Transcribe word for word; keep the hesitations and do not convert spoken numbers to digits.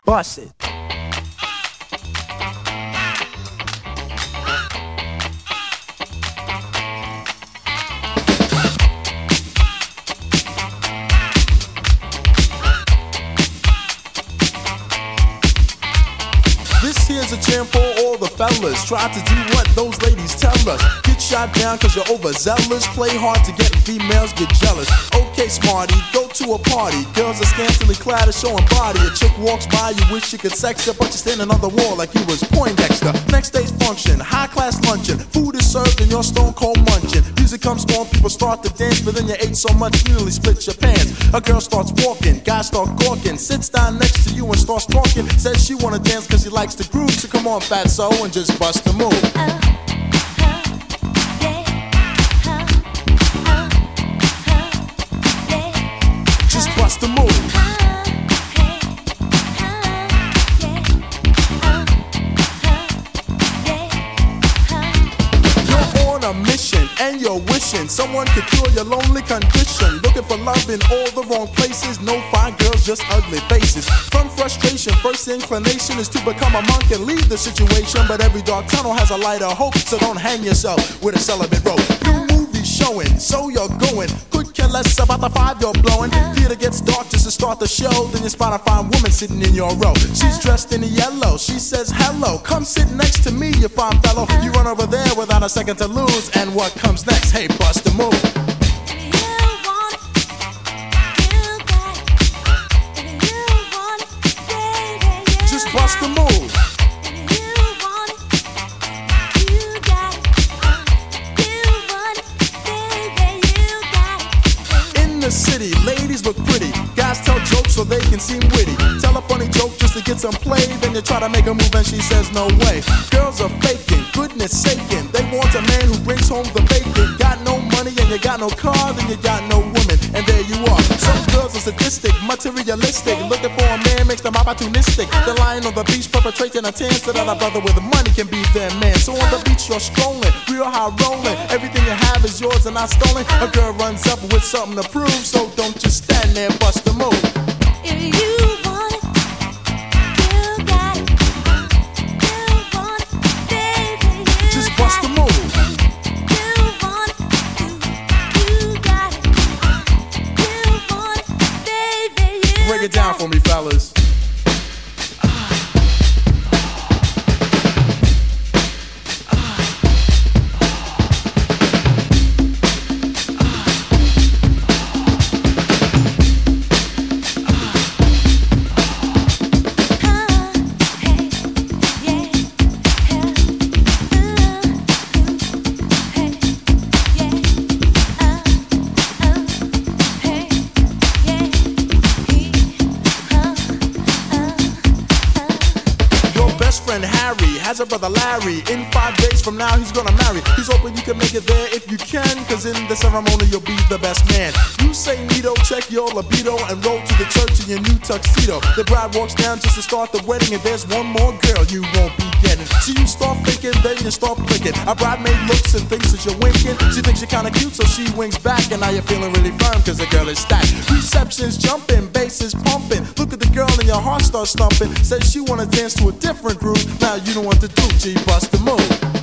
Bust it. This here's a jam for all the fellas. Try to do what those ladies tell us. Get shot down cause you're overzealous. Play hard to get females, get jealous. Okay, smarty, go to a party. Girls are scantily clad and showing body. A chick walks by, you wish you could sex her, but you're standing on the wall like you was Poindexter. Next day's function, high class luncheon. Food is served and you're stone cold munching. Music comes on, people start to dance, but then you ate so much you nearly split your pants. A girl starts walking, guys start gawking. Sits down next to you and starts talking. Says she wanna dance cause she likes the groove. So come on, fatso, and just bust the move. Uh. Bust the move. You're on a mission and you're wishing someone could cure your lonely condition. Looking for love in all the wrong places. No fine girls, just ugly faces. From frustration, first inclination is to become a monk and leave the situation. But every dark tunnel has a light of hope, so don't hang yourself with a celibate rope. New movie showing, so you're going. Could care less about the five you're blowing. Theater gets dark just to start the show. Then you spot a fine woman sitting in your row. She's dressed in yellow, she says hello. Come sit next to me, you fine fellow. You run over there without a second to lose. And what comes next? Hey, bust the move. Just bust the move. City, ladies look pretty. Guys tell jokes so they can seem witty. Tell a funny joke just to get some play. Then you try to make a move and she says no way. Girls are faking, goodness saking. They want a man who brings home the bacon. Got no money and you got no car, then you got no woman, and there you are. Some girls are sadistic, materialistic. Looking for a man makes them opportunistic. They're lying on the beach perpetrating a tan so that a brother with money can be their man. So on the beach you're strolling, real high rolling. Everything you have is yours and not stolen. A girl runs up with something to prove. So don't just stand there, bust the move. If you want it, you got it. You want it, baby, you just bust the move. You want it, you, you got it. You want it, baby, you break it down for me, fellas. Friend Harry has a brother Larry. In five days from now he's gonna marry. He's hoping you can make it there if you can, cause in the ceremony you'll be the best man. You say neato, check your libido, and roll to the church in your new tuxedo. The bride walks down just to start the wedding, and there's one more girl you won't be getting. So you start thinking, then you start blinking. A bridesmaid looks and thinks that you're winking. She thinks you're kinda cute, so she winks back, and now you're feeling really firm cause the girl is stacked. Reception's jumping, bass is pumping. Look at the girl and your heart starts thumping. Says she wanna dance to a different groove. Now you know what to do, G, bust the move.